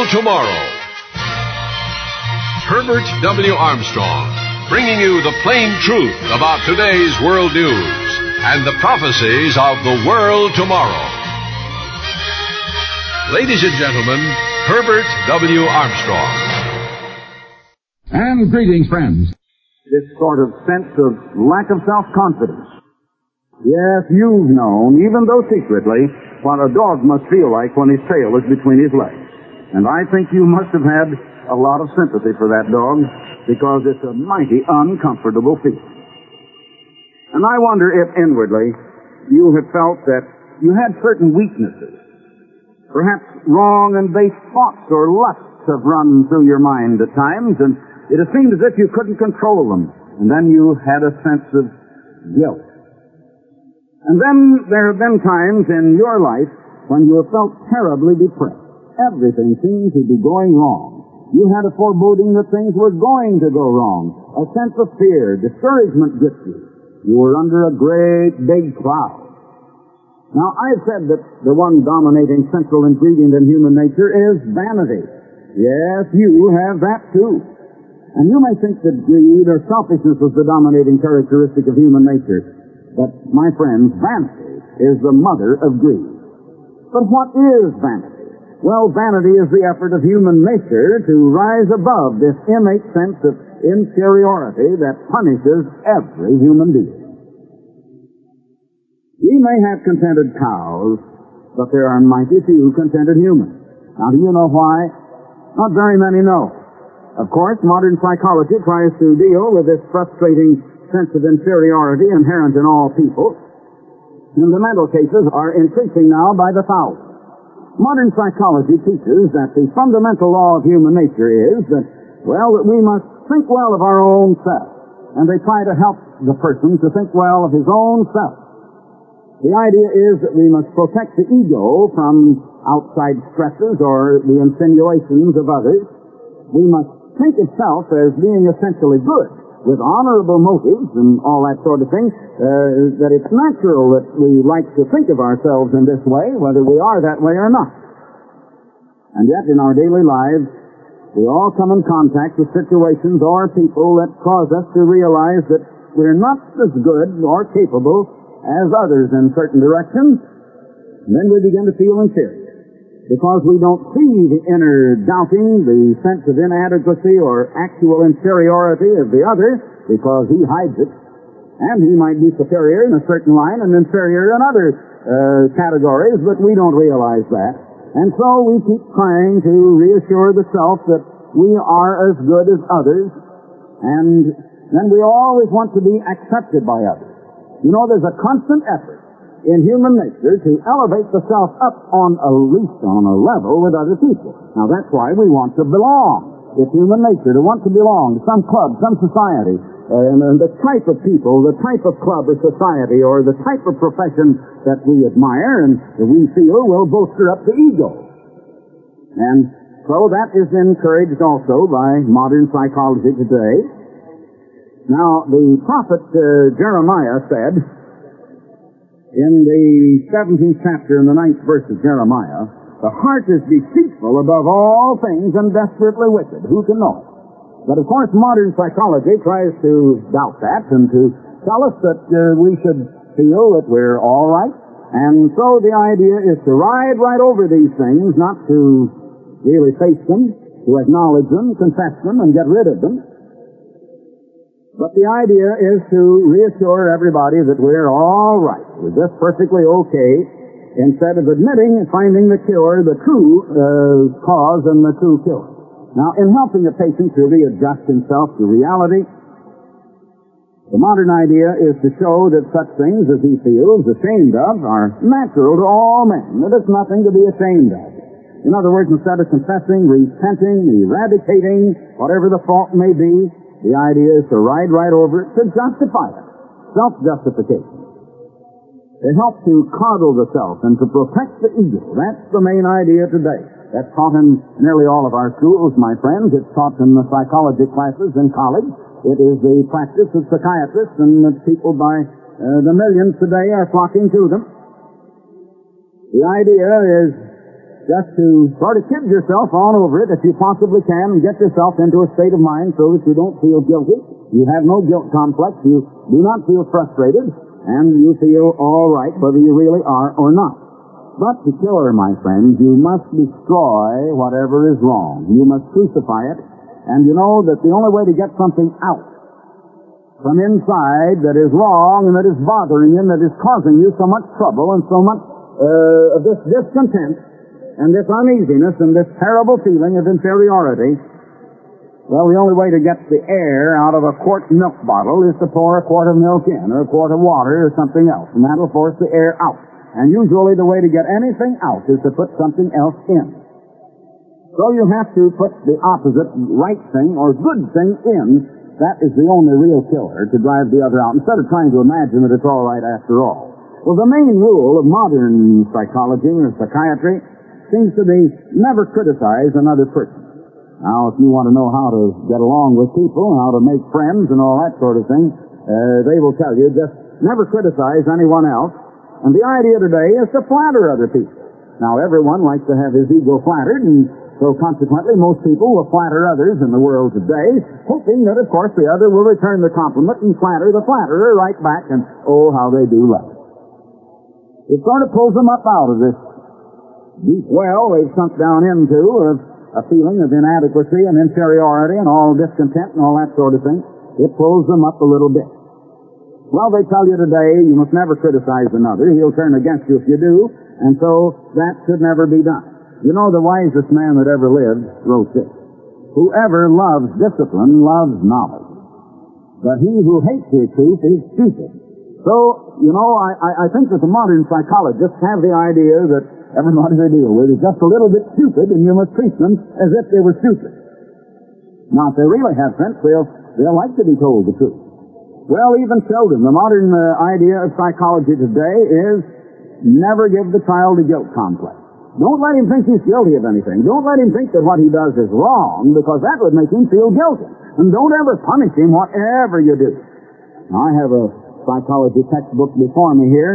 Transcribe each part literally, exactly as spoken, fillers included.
tomorrow. Herbert W. Armstrong, bringing you the plain truth about today's world news and the prophecies of the world tomorrow. Ladies and gentlemen, Herbert W. Armstrong. And greetings, friends. This sort of sense of lack of self-confidence. Yes, you've known, even though secretly, what a dog must feel like when his tail is between his legs. And I think you must have had a lot of sympathy for that dog, because it's a mighty uncomfortable feeling. And I wonder if inwardly you have felt that you had certain weaknesses. Perhaps wrong and base thoughts or lusts have run through your mind at times, and it has seemed as if you couldn't control them. And then you had a sense of guilt. And then there have been times in your life when you have felt terribly depressed. Everything seemed to be going wrong. You had a foreboding that things were going to go wrong. A sense of fear, discouragement gripped you. You were under a great big cloud. Now, I've said that the one dominating central ingredient in human nature is vanity. Yes, you have that too. And you may think that greed or selfishness was the dominating characteristic of human nature. But, my friends, vanity is the mother of greed. But what is vanity? Well, vanity is the effort of human nature to rise above this innate sense of inferiority that punishes every human being. We may have contented cows, but there are mighty few contented humans. Now, do you know why? Not very many know. Of course, modern psychology tries to deal with this frustrating sense of inferiority inherent in all people, and the mental cases are increasing now by the thousand. Modern psychology teaches that the fundamental law of human nature is that, well, that we must think well of our own self. And they try to help the person to think well of his own self. The idea is that we must protect the ego from outside stresses or the insinuations of others. We must think of self as being essentially good, with honorable motives and all that sort of thing, uh, that it's natural that we like to think of ourselves in this way, whether we are that way or not. And yet, in our daily lives, we all come in contact with situations or people that cause us to realize that we're not as good or capable as others in certain directions, and then we begin to feel inferior, because we don't see the inner doubting, the sense of inadequacy or actual inferiority of the other, because he hides it. And he might be superior in a certain line and inferior in other uh, categories, but we don't realize that. And so we keep trying to reassure the self that we are as good as others, and then we always want to be accepted by others. You know, there's a constant effort in human nature to elevate the self up on a least on a level with other people. Now, that's why we want to belong. It's human nature to want to belong to some club, some society, uh, and the type of people, the type of club or society, or the type of profession that we admire and that we feel will bolster up the ego. And so that is encouraged also by modern psychology today. Now, the prophet uh, Jeremiah said, in the seventeenth chapter in the ninth verse of Jeremiah, the heart is deceitful above all things and desperately wicked. Who can know it? But of course, modern psychology tries to doubt that and to tell us that uh, we should feel that we're all right. And so the idea is to ride right over these things, not to really face them, to acknowledge them, confess them, and get rid of them. But the idea is to reassure everybody that we're all right. We're just perfectly okay, instead of admitting and finding the cure, the true uh, cause and the true cure. Now, in helping the patient to readjust himself to reality, the modern idea is to show that such things as he feels ashamed of are natural to all men, that it's nothing to be ashamed of. In other words, instead of confessing, repenting, eradicating whatever the fault may be, the idea is to ride right over it, to justify it. Self-justification. It helps to coddle the self and to protect the ego. That's the main idea today. That's taught in nearly all of our schools, my friends. It's taught in the psychology classes in college. It is the practice of psychiatrists, and the people by uh, the millions today are flocking to them. The idea is just to sort of kid yourself on over it if you possibly can and get yourself into a state of mind so that you don't feel guilty. You have no guilt complex. You do not feel frustrated, and you feel all right whether you really are or not. But to kill her, my friends, you must destroy whatever is wrong. You must crucify it. And you know that the only way to get something out from inside that is wrong and that is bothering you and that is causing you so much trouble and so much uh, of this discontent and this uneasiness and this terrible feeling of inferiority, well, the only way to get the air out of a quart milk bottle is to pour a quart of milk in or a quart of water or something else, and that'll force the air out. And usually the way to get anything out is to put something else in. So you have to put the opposite right thing or good thing in. That is the only real killer to drive the other out, instead of trying to imagine that it's all right after all. Well, the main rule of modern psychology or psychiatry seems to be never criticize another person. Now, if you want to know how to get along with people, how to make friends and all that sort of thing, uh, they will tell you just never criticize anyone else. And the idea today is to flatter other people. Now, everyone likes to have his ego flattered, and so consequently, most people will flatter others in the world today, hoping that, of course, the other will return the compliment and flatter the flatterer right back, and oh, how they do love it. It sort of pulls them up out of this deep well they've sunk down into of a feeling of inadequacy and inferiority and all discontent and all that sort of thing. It pulls them up a little bit. Well, they tell you today you must never criticize another. He'll turn against you if you do, and so that should never be done. You know, the wisest man that ever lived wrote this: whoever loves discipline loves knowledge, but he who hates the truth is stupid. So, you know, I, I, I think that the modern psychologists have the idea that everybody they deal with is just a little bit stupid, and you must treat them as if they were stupid. Now, if they really have sense, they'll, they'll like to be told the truth. Well, even children, the modern uh, idea of psychology today is never give the child a guilt complex. Don't let him think he's guilty of anything. Don't let him think that what he does is wrong, because that would make him feel guilty. And don't ever punish him whatever you do. Now, I have a psychology textbook before me here,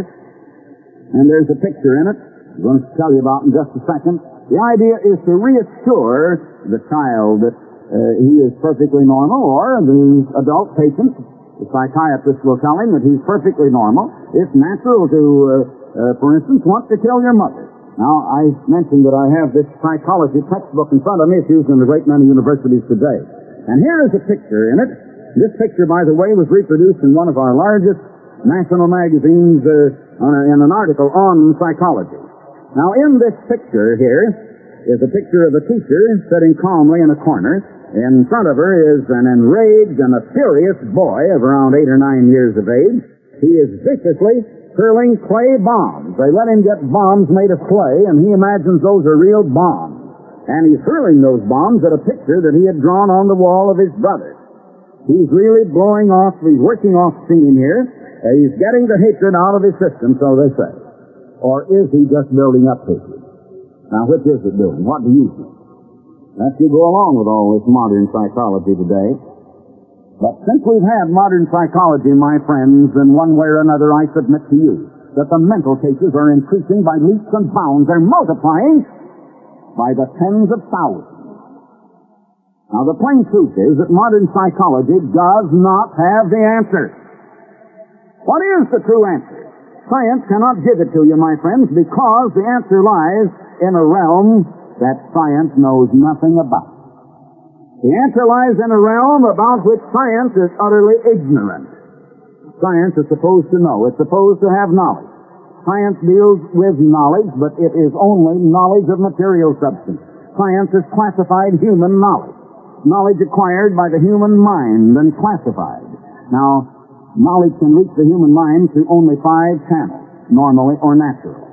and there's a picture in it I'm going to tell you about in just a second. The idea is to reassure the child that uh, he is perfectly normal, or the adult patient, the psychiatrist will tell him that he's perfectly normal. It's natural to, uh, uh, for instance, want to kill your mother. Now, I mentioned that I have this psychology textbook in front of me. It's used in a great many universities today. And here is a picture in it. This picture, by the way, was reproduced in one of our largest national magazines uh, on a, in an article on psychology. Now, in this picture here is a picture of a teacher sitting calmly in a corner. In front of her is an enraged and a furious boy of around eight or nine years of age. He is viciously hurling clay bombs. They let him get bombs made of clay, and he imagines those are real bombs. And he's hurling those bombs at a picture that he had drawn on the wall of his brother. He's really blowing off, he's working off steam here. Uh, he's getting the hatred out of his system, so they say. Or is he just building up hatred? Now, which is it doing? What do you think? That's you go along with all this modern psychology today. But since we've had modern psychology, my friends, in one way or another, I submit to you that the mental cases are increasing by leaps and bounds. They're multiplying by the tens of thousands. Now, the plain truth is that modern psychology does not have the answer. What is the true answer? Science cannot give it to you, my friends, because the answer lies in a realm that science knows nothing about. The answer lies in a realm about which science is utterly ignorant. Science is supposed to know. It's supposed to have knowledge. Science deals with knowledge, but it is only knowledge of material substance. Science has classified human knowledge. Knowledge acquired by the human mind and classified. Now, knowledge can reach the human mind through only five channels, normally or naturally.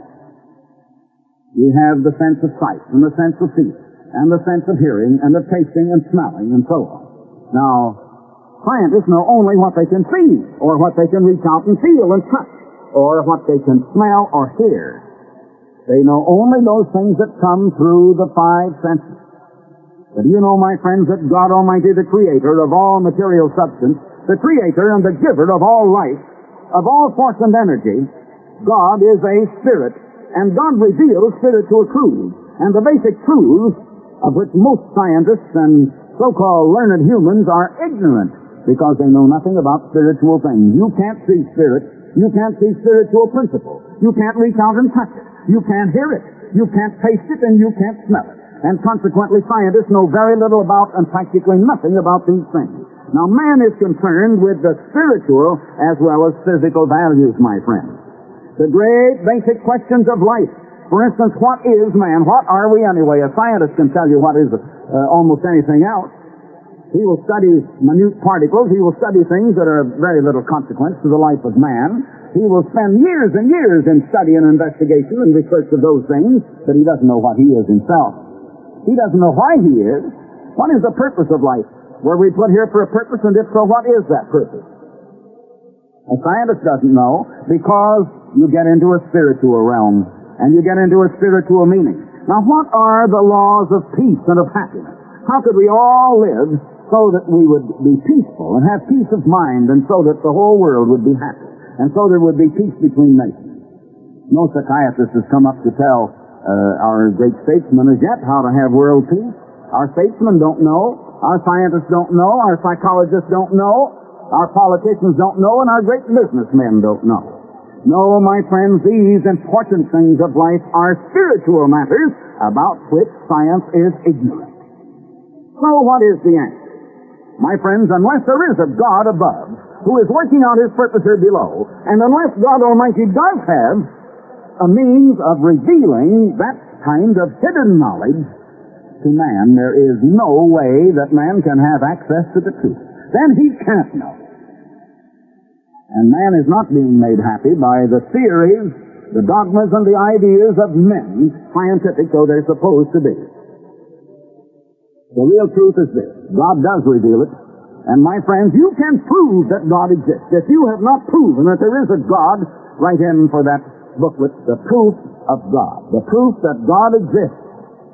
You have the sense of sight, and the sense of feeling, and the sense of hearing, and of tasting and smelling, and so on. Now, scientists know only what they can see, or what they can reach out and feel and touch, or what they can smell or hear. They know only those things that come through the five senses. But you know, my friends, that God Almighty, the Creator of all material substance, the Creator and the Giver of all life, of all force and energy, God is a Spirit, and God reveals spiritual truths. And the basic truths of which most scientists and so-called learned humans are ignorant because they know nothing about spiritual things. You can't see spirit. You can't see spiritual principle. You can't reach out and touch it. You can't hear it. You can't taste it, and you can't smell it. And consequently, scientists know very little about and practically nothing about these things. Now, man is concerned with the spiritual as well as physical values, my friends. The great basic questions of life. For instance, what is man? What are we anyway? A scientist can tell you what is uh, almost anything else. He will study minute particles. He will study things that are of very little consequence to the life of man. He will spend years and years in study and investigation and research of those things, but he doesn't know what he is himself. He doesn't know why he is. What is the purpose of life? Were we put here for a purpose, and if so, what is that purpose? A scientist doesn't know, because you get into a spiritual realm, and you get into a spiritual meaning. Now, what are the laws of peace and of happiness? How could we all live so that we would be peaceful and have peace of mind, and so that the whole world would be happy, and so there would be peace between nations? No psychiatrist has come up to tell uh, our great statesmen as yet how to have world peace. Our statesmen don't know. Our scientists don't know. Our psychologists don't know. Our politicians don't know, and our great businessmen don't know. No, my friends, these important things of life are spiritual matters about which science is ignorant. So what is the answer? My friends, unless there is a God above who is working out his purpose here below, and unless God Almighty does have a means of revealing that kind of hidden knowledge to man, there is no way that man can have access to the truth. Then he can't know. And man is not being made happy by the theories, the dogmas, and the ideas of men, scientific though they're supposed to be. The real truth is this. God does reveal it. And my friends, you can prove that God exists. If you have not proven that there is a God, write in for that booklet, The Proof of God. The proof that God exists.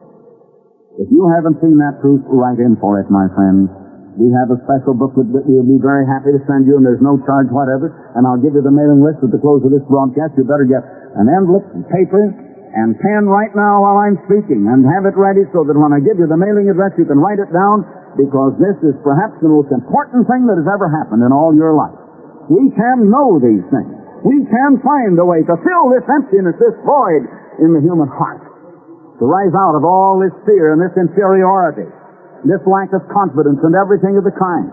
If you haven't seen that proof, write in for it, my friends. We have a special booklet that we'll be very happy to send you, and there's no charge whatever. And I'll give you the mailing list at the close of this broadcast. You better get an envelope and paper and pen right now while I'm speaking, and have it ready so that when I give you the mailing address, you can write it down, because this is perhaps the most important thing that has ever happened in all your life. We can know these things. We can find a way to fill this emptiness, this void in the human heart, to rise out of all this fear and this inferiority, this lack of confidence and everything of the kind.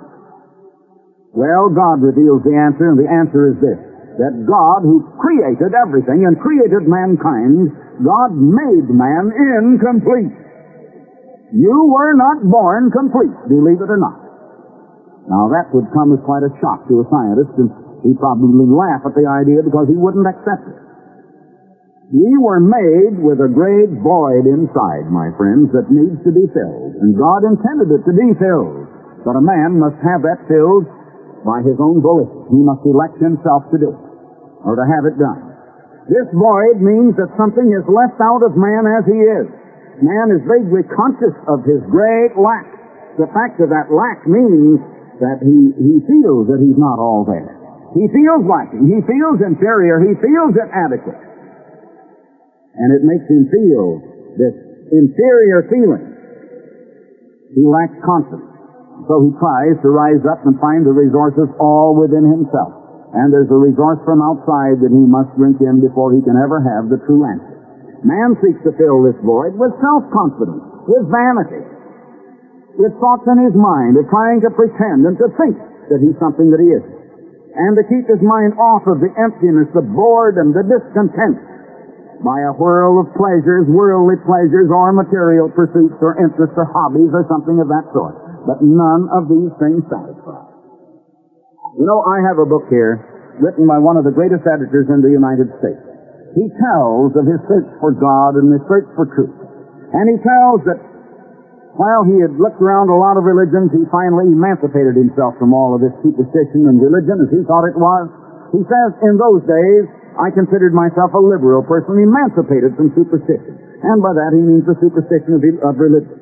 Well, God reveals the answer, and the answer is this, that God, who created everything and created mankind, God made man incomplete. You were not born complete, believe it or not. Now, that would come as quite a shock to a scientist, and he'd probably laugh at the idea because he wouldn't accept it. We were made with a great void inside, my friends, that needs to be filled. And God intended it to be filled. But a man must have that filled by his own volition. He must elect himself to do it, or to have it done. This void means that something is left out of man as he is. Man is vaguely conscious of his great lack. The fact of that lack means that he, he feels that he's not all there. He feels lacking. He feels inferior. He feels inadequate. And it makes him feel this inferior feeling. He lacks confidence. So he tries to rise up and find the resources all within himself. And there's a resource from outside that he must drink in before he can ever have the true answer. Man seeks to fill this void with self-confidence, with vanity, with thoughts in his mind of trying to pretend and to think that he's something that he isn't, and to keep his mind off of the emptiness, the boredom, the discontent, by a whirl of pleasures, worldly pleasures, or material pursuits, or interests, or hobbies, or something of that sort. But none of these things satisfy. You know, I have a book here, written by one of the greatest editors in the United States. He tells of his search for God and his search for truth. And he tells that while he had looked around a lot of religions, he finally emancipated himself from all of this superstition and religion, as he thought it was. He says, in those days, I considered myself a liberal person, emancipated from superstition. And by that he means the superstition of, of religion.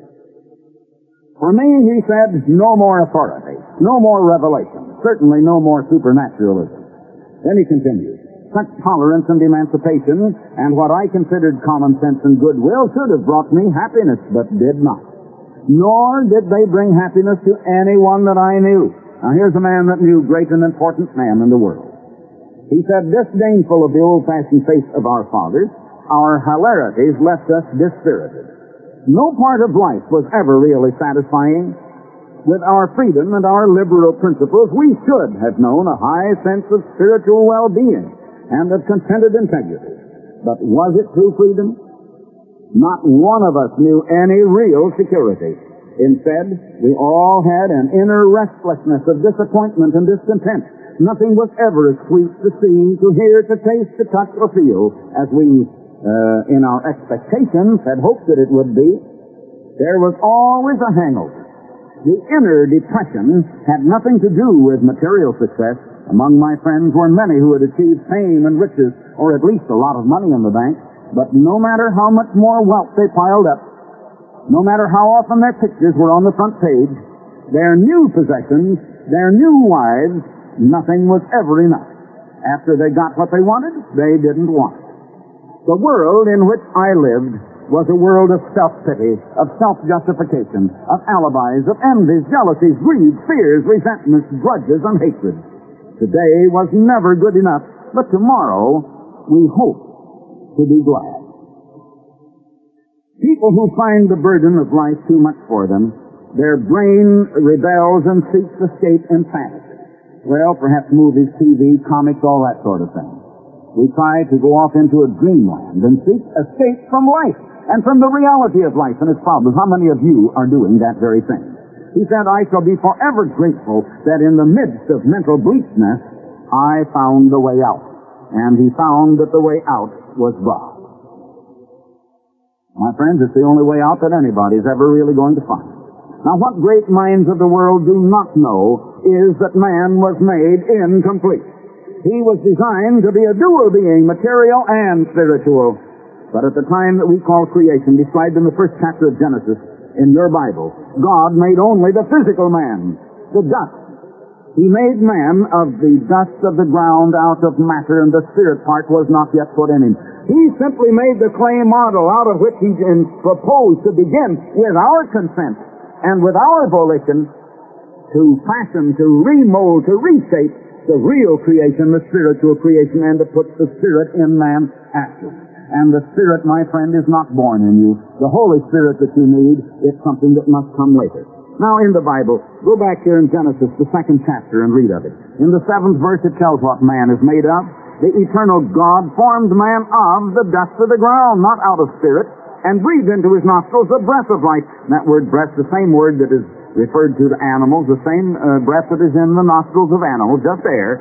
For me, he said, no more authority, no more revelation, certainly no more supernaturalism. Then he continues, such tolerance and emancipation and what I considered common sense and goodwill should have brought me happiness, but did not. Nor did they bring happiness to anyone that I knew. Now here's a man that knew great and important men in the world. He said, disdainful of the old-fashioned faith of our fathers, our hilarities left us dispirited. No part of life was ever really satisfying. With our freedom and our liberal principles, we should have known a high sense of spiritual well-being and of contented integrity. But was it true freedom? Not one of us knew any real security. Instead, we all had an inner restlessness of disappointment and discontent. Nothing was ever as sweet to see, to hear, to taste, to touch, or feel as we, uh, in our expectations, had hoped that it would be. There was always a hangover. The inner depression had nothing to do with material success. Among my friends were many who had achieved fame and riches, or at least a lot of money in the bank. But no matter how much more wealth they piled up, no matter how often their pictures were on the front page, their new possessions, their new wives, nothing was ever enough. After they got what they wanted, they didn't want it. The world in which I lived was a world of self-pity, of self-justification, of alibis, of envies, jealousies, greed, fears, resentments, grudges, and hatred. Today was never good enough, but tomorrow we hope to be glad. People who find the burden of life too much for them, their brain rebels and seeks escape in fantasy. Well, perhaps movies, T V, comics, all that sort of thing. We try to go off into a dreamland and seek escape from life and from the reality of life and its problems. How many of you are doing that very thing? He said, I shall be forever grateful that in the midst of mental bleakness, I found the way out. And he found that the way out was God. My friends, it's the only way out that anybody is ever really going to find. Now, what great minds of the world do not know is that man was made incomplete. He was designed to be a dual being, material and spiritual. But at the time that we call creation, described in the first chapter of Genesis in your Bible, God made only the physical man, the dust. He made man of the dust of the ground out of matter, and the spirit part was not yet put in him. He simply made the clay model out of which he proposed to begin with our consent and with our volition to fashion, to remold, to reshape the real creation, the spiritual creation, and to put the spirit in man after. And the Spirit, my friend, is not born in you. The Holy Spirit that you need is something that must come later. Now, in the Bible, go back here in Genesis, the second chapter, and read of it. In the seventh verse, it tells what man is made of. The eternal God formed man of the dust of the ground, not out of spirit, and breathed into his nostrils the breath of life. And that word breath, the same word that is referred to to animals, the same uh, breath that is in the nostrils of animals, just air.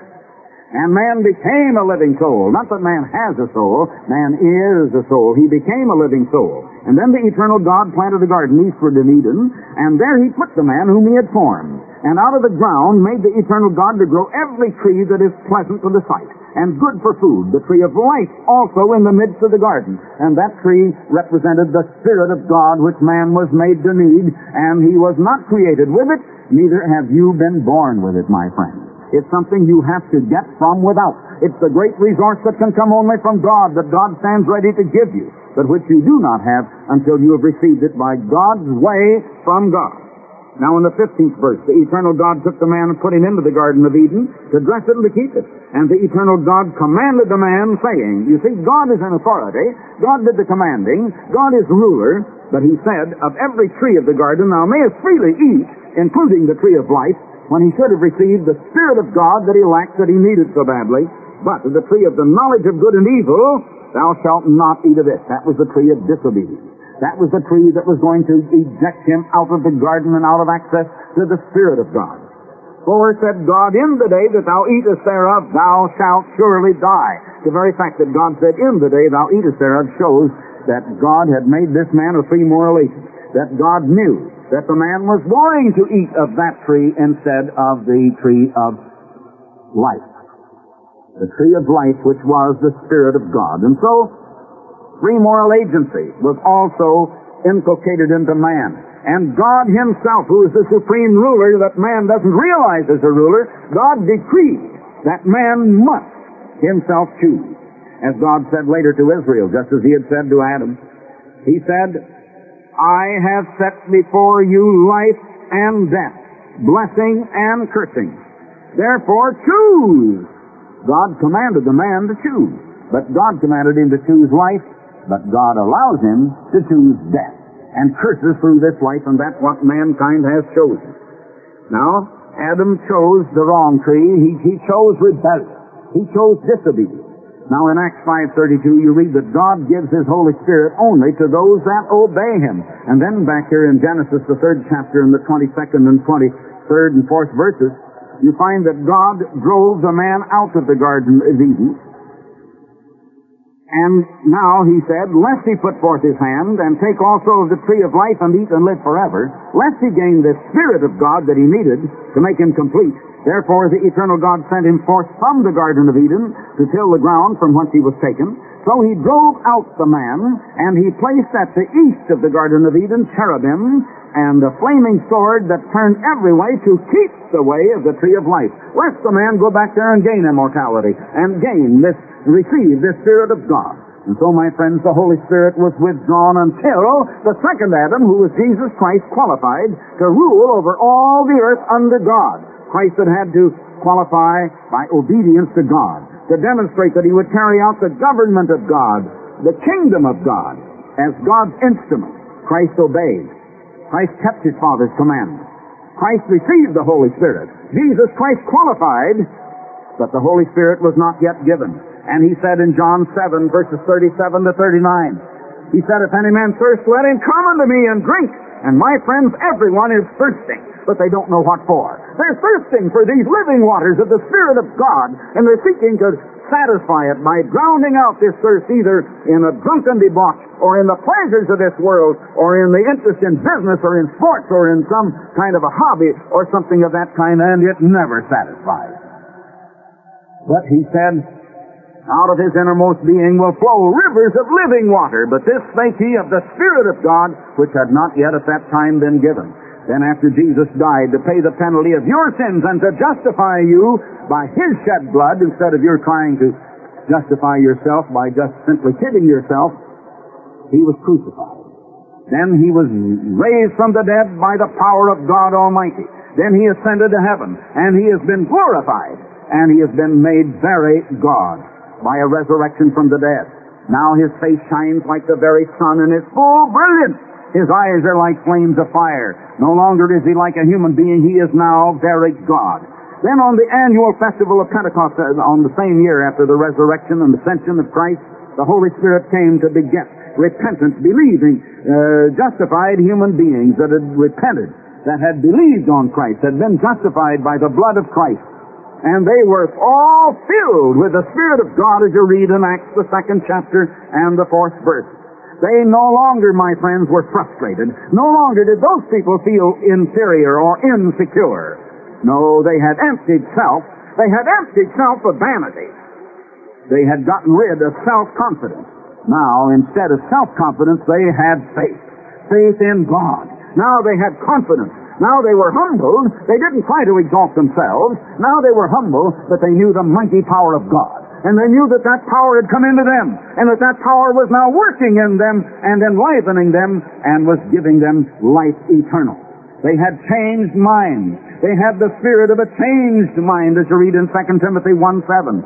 And man became a living soul. Not that man has a soul. Man is a soul. He became a living soul. And then the eternal God planted a garden eastward in Eden, and there he put the man whom he had formed. And out of the ground made the eternal God to grow every tree that is pleasant to the sight, and good for food, the tree of life also in the midst of the garden. And that tree represented the Spirit of God which man was made to need, and he was not created with it, neither have you been born with it, my friend. It's something you have to get from without. It's the great resource that can come only from God, that God stands ready to give you, but which you do not have until you have received it by God's way from God. Now in the fifteenth verse, the eternal God took the man and put him into the Garden of Eden to dress it and to keep it. And the eternal God commanded the man, saying, you see, God is in authority. God did the commanding. God is ruler. But he said, of every tree of the garden thou mayest freely eat, including the tree of life, when he should have received the Spirit of God that he lacked, that he needed so badly. But the tree of the knowledge of good and evil, thou shalt not eat of it. That was the tree of disobedience. That was the tree that was going to eject him out of the garden and out of access to the Spirit of God. For said God, in the day that thou eatest thereof, thou shalt surely die. The very fact that God said, in the day thou eatest thereof, shows that God had made this man a free moral agent. That God knew that the man was going to eat of that tree instead of the tree of life. The tree of life, which was the Spirit of God. And so, free moral agency was also inculcated into man. And God himself, who is the supreme ruler that man doesn't realize as a ruler, God decreed that man must himself choose. As God said later to Israel, just as he had said to Adam, he said, I have set before you life and death, blessing and cursing. Therefore choose. God commanded the man to choose, but God commanded him to choose life, but God allows him to choose death and curses through this life, and that's what mankind has chosen. Now, Adam chose the wrong tree. He, he chose rebellion. He chose disobedience. Now in Acts five thirty-two you read that God gives His Holy Spirit only to those that obey Him. And then back here in Genesis, the third chapter, in the twenty-second and twenty-third and fourth verses, you find that God drove the man out of the Garden of Eden. And now He said, lest he put forth his hand and take also of the tree of life and eat and live forever, lest he gain the Spirit of God that he needed to make him complete. Therefore the eternal God sent him forth from the Garden of Eden to till the ground from whence he was taken. So he drove out the man, and he placed at the east of the Garden of Eden cherubim and a flaming sword that turned every way to keep the way of the tree of life, lest the man go back there and gain immortality and gain this, receive this Spirit of God. And so, my friends, the Holy Spirit was withdrawn until the second Adam, who was Jesus Christ, qualified to rule over all the earth under God. Christ had had to qualify by obedience to God, to demonstrate that he would carry out the government of God, the kingdom of God, as God's instrument. Christ obeyed. Christ kept his Father's commandments. Christ received the Holy Spirit. Jesus Christ qualified, but the Holy Spirit was not yet given. And he said in John seven, verses thirty-seven to thirty-nine, he said, if any man thirst, let him come unto me and drink. And my friends, everyone is thirsting, but they don't know what for. They're thirsting for these living waters of the Spirit of God, and they're seeking to satisfy it by drowning out this thirst either in a drunken debauch, or in the pleasures of this world, or in the interest in business, or in sports, or in some kind of a hobby, or something of that kind, and it never satisfies. But he said, out of his innermost being will flow rivers of living water. But this spake he of the Spirit of God, which had not yet at that time been given. Then after Jesus died to pay the penalty of your sins and to justify you by his shed blood, instead of your trying to justify yourself by just simply kidding yourself, he was crucified. Then he was raised from the dead by the power of God Almighty. Then he ascended to heaven, and he has been glorified, and he has been made very God by a resurrection from the dead. Now his face shines like the very sun and is full brilliant. His eyes are like flames of fire. No longer is he like a human being. He is now very God. Then on the annual festival of Pentecost, on the same year after the resurrection and ascension of Christ, the Holy Spirit came to beget repentant, believing, uh, justified human beings that had repented, that had believed on Christ, had been justified by the blood of Christ. And they were all filled with the Spirit of God, as you read in Acts, the second chapter and the fourth verse. They no longer, my friends, were frustrated. No longer did those people feel inferior or insecure. No, they had emptied self. They had emptied self of vanity. They had gotten rid of self-confidence. Now, instead of self-confidence, they had faith. Faith in God. Now they had confidence. Now they were humbled. They didn't try to exalt themselves. Now they were humble, but they knew the mighty power of God. And they knew that that power had come into them, and that that power was now working in them and enlivening them and was giving them life eternal. They had changed minds. They had the spirit of a changed mind, as you read in Second Timothy one seven.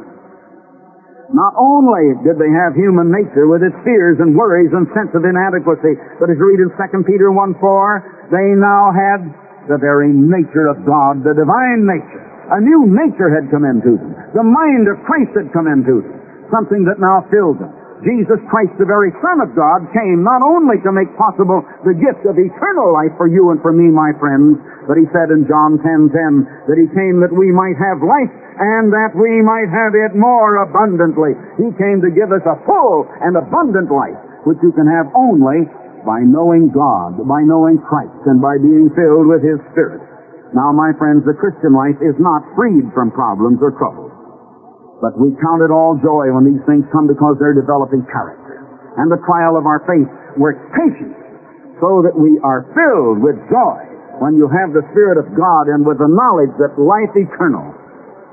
Not only did they have human nature with its fears and worries and sense of inadequacy, but as you read in Second Peter one four, they now had the very nature of God, the divine nature. A new nature had come into them. The mind of Christ had come into them, something that now filled them. Jesus Christ, the very Son of God, came not only to make possible the gift of eternal life for you and for me, my friends, but he said in John ten ten that he came that we might have life and that we might have it more abundantly. He came to give us a full and abundant life, which you can have only by knowing God, by knowing Christ, and by being filled with His Spirit. Now, my friends, the Christian life is not freed from problems or troubles. But we count it all joy when these things come, because they're developing character. And the trial of our faith works patience, so that we are filled with joy when you have the Spirit of God and with the knowledge that life eternal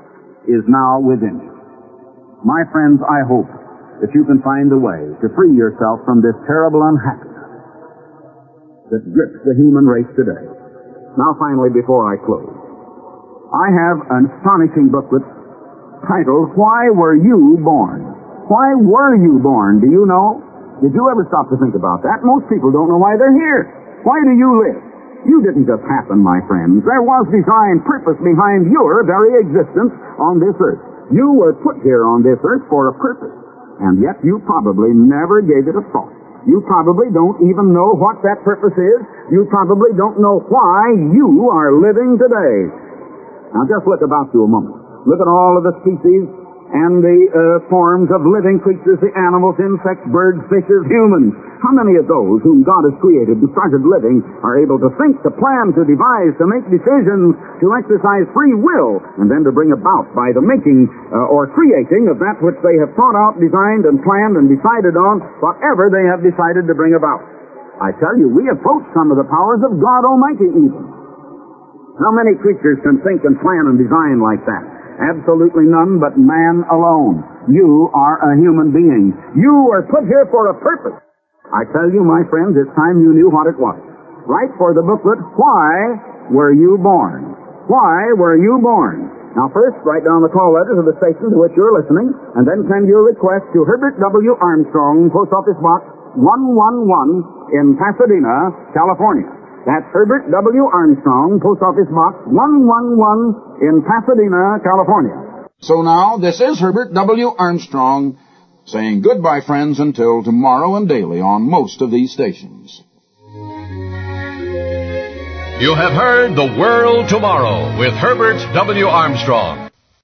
is now within you. My friends, I hope that you can find a way to free yourself from this terrible unhappiness that grips the human race today. Now, finally, before I close, I have an astonishing booklet titled, Why Were You Born? Why were you born? Do you know? Did you ever stop to think about that? Most people don't know why they're here. Why do you live? You didn't just happen, my friends. There was design, purpose behind your very existence on this earth. You were put here on this earth for a purpose, and yet you probably never gave it a thought. You probably don't even know what that purpose is. You probably don't know why you are living today. Now just look about you a moment. Look at all of the species and the uh, forms of living creatures, the animals, insects, birds, fishes, humans. How many of those whom God has created and started living are able to think, to plan, to devise, to make decisions, to exercise free will, and then to bring about by the making uh, or creating of that which they have thought out, designed, and planned, and decided on, whatever they have decided to bring about? I tell you, we approach some of the powers of God Almighty even. How many creatures can think and plan and design like that? Absolutely none but man alone. You are a human being. You were put here for a purpose. I tell you, my friends, it's time you knew what it was. Write for the booklet, Why Were You Born? Why were you born? Now first, write down the call letters of the station to which you're listening, and then send your request to Herbert W. Armstrong, Post Office Box one one one in Pasadena, California. That's Herbert W. Armstrong, Post Office Box one one one in Pasadena, California. So now, this is Herbert W. Armstrong saying goodbye, friends, until tomorrow and daily on most of these stations. You have heard The World Tomorrow with Herbert W. Armstrong.